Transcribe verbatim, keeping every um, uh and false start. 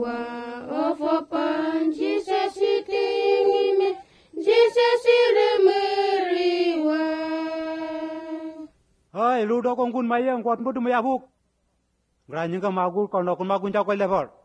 meriwa ofopan Jesus itingime Jesus ire meriwa. Ay ludo kong kun mayang kuat mo dumayabuk. Granyang ka magul kono kun magunja ko level.